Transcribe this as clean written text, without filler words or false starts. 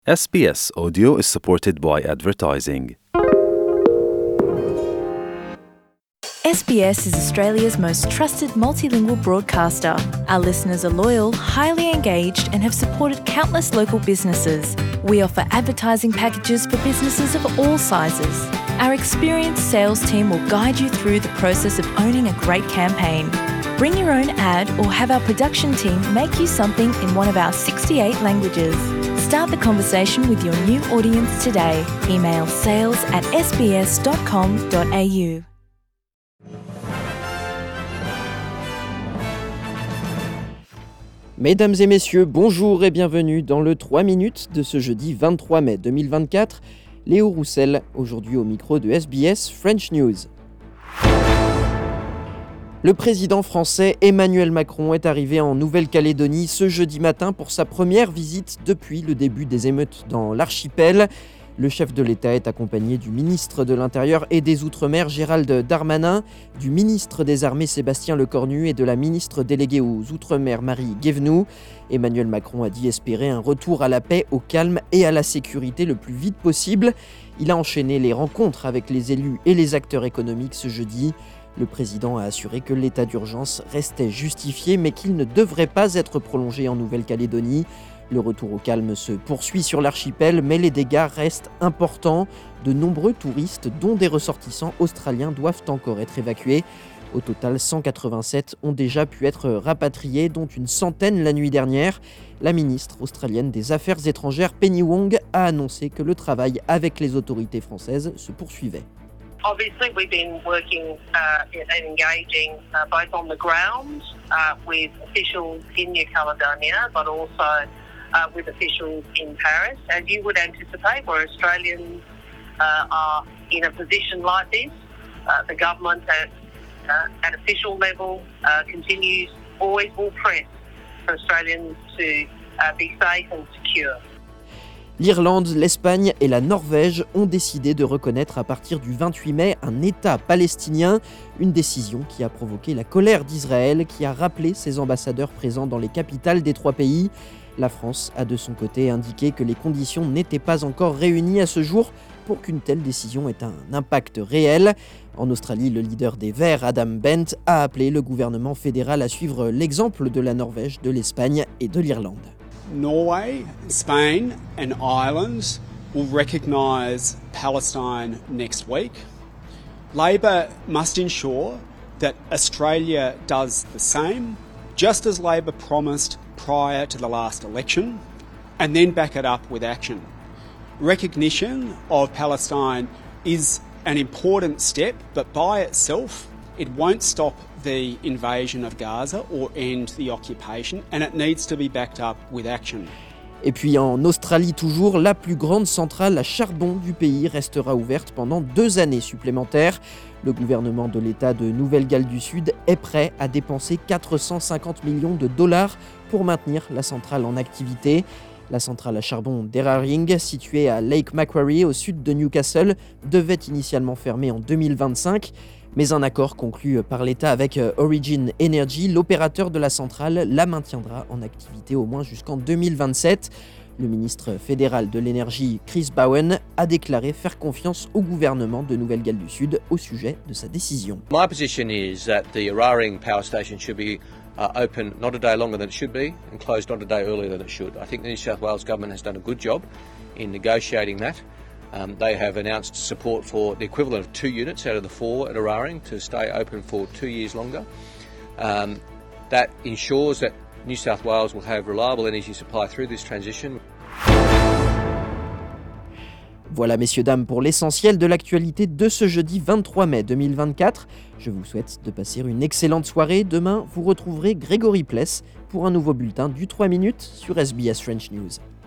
SBS Audio is supported by advertising. SBS is Australia's most trusted multilingual broadcaster. Our listeners are loyal, highly engaged, and have supported countless local businesses. We offer advertising packages for businesses of all sizes. Our experienced sales team will guide you through the process of owning a great campaign. Bring your own ad or have our production team make you something in one of our 68 languages. Start the conversation with your new audience today. Email sales@sbs.com.au. Mesdames et messieurs, bonjour et bienvenue dans le 3 minutes de ce jeudi 23 mai 2024. Léo Roussel, aujourd'hui au micro de SBS French News. Le président français Emmanuel Macron est arrivé en Nouvelle-Calédonie ce jeudi matin pour sa première visite depuis le début des émeutes dans l'archipel. Le chef de l'État est accompagné du ministre de l'Intérieur et des Outre-mer Gérald Darmanin, du ministre des Armées Sébastien Lecornu et de la ministre déléguée aux Outre-mer Marie Guévenoux. Emmanuel Macron a dit espérer un retour à la paix, au calme et à la sécurité le plus vite possible. Il a enchaîné les rencontres avec les élus et les acteurs économiques ce jeudi. Le président a assuré que l'état d'urgence restait justifié mais qu'il ne devrait pas être prolongé en Nouvelle-Calédonie. Le retour au calme se poursuit sur l'archipel, mais les dégâts restent importants. De nombreux touristes, dont des ressortissants australiens, doivent encore être évacués. Au total, 187 ont déjà pu être rapatriés, dont une centaine la nuit dernière. La ministre australienne des Affaires étrangères, Penny Wong, a annoncé que le travail avec les autorités françaises se poursuivait. Obviously, we've been working and engaging both on the ground with officials in New Caledonia, but also with officials in Paris. As you would anticipate, where Australians are in a position like this, the government at official level always will press for Australians to be safe and secure. L'Irlande, l'Espagne et la Norvège ont décidé de reconnaître à partir du 28 mai un État palestinien, une décision qui a provoqué la colère d'Israël, qui a rappelé ses ambassadeurs présents dans les capitales des trois pays. La France a de son côté indiqué que les conditions n'étaient pas encore réunies à ce jour pour qu'une telle décision ait un impact réel. En Australie, le leader des Verts, Adam Bent, a appelé le gouvernement fédéral à suivre l'exemple de la Norvège, de l'Espagne et de l'Irlande. Norway, Spain and Ireland will recognise Palestine next week. Labor must ensure that Australia does the same, just as Labor promised prior to the last election, and then back it up with action. Recognition of Palestine is an important step, but by itself, it won't stop the invasion of Gaza or end the occupation, and it needs to be backed up with action. Et puis en Australie toujours, la plus grande centrale à charbon du pays restera ouverte pendant 2 années supplémentaires. Le gouvernement de l'État de Nouvelle-Galles du Sud est prêt à dépenser 450 millions de dollars pour maintenir la centrale en activité. La centrale à charbon d'Eraring, située à Lake Macquarie au sud de Newcastle, devait initialement fermer en 2025. Mais un accord conclu par l'État avec Origin Energy, l'opérateur de la centrale, la maintiendra en activité au moins jusqu'en 2027. Le ministre fédéral de l'énergie, Chris Bowen, a déclaré faire confiance au gouvernement de Nouvelle-Galles du Sud au sujet de sa décision. My position is that the Eraring power station should be open not a day longer than it should be and closed not a day earlier than it should. I think the New South Wales government has done a good job in negotiating that. They have announced support for the equivalent of 2 units out of the 4 at Eraring to stay open for 2 years longer. That ensures that New South Wales will have reliable energy supply through this transition. Voilà messieurs, dames, pour l'essentiel de l'actualité de ce jeudi 23 mai 2024. Je vous souhaite de passer une excellente soirée. Demain, vous retrouverez Grégory Pless pour un nouveau bulletin du 3 minutes sur SBS French News.